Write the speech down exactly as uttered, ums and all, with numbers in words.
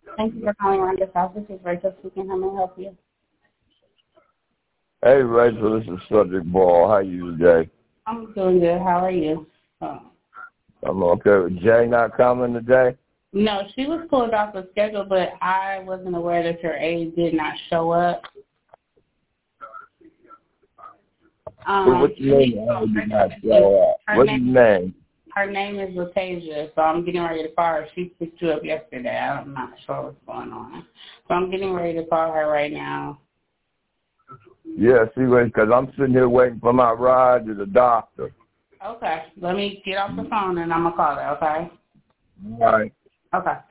Thank you for calling Rhonda's house. This is Rachel speaking. How may I help you? Hey, Rachel, this is Cedric Ball. How you today? I'm doing good. How are you? Oh. I'm okay. Jay not coming today? No, she was pulled off the schedule, but I wasn't aware that your aide did not show up. Um, What's your name? I did not show up. What's your name? Her name is Latasia, so I'm getting ready to call her. She picked you up yesterday. I'm not sure what's going on. So I'm getting ready to call her right now. Yeah, see, because I'm sitting here waiting for my ride to the doctor. Okay. Let me get off the phone, and I'm going to call her, okay? All right. Okay.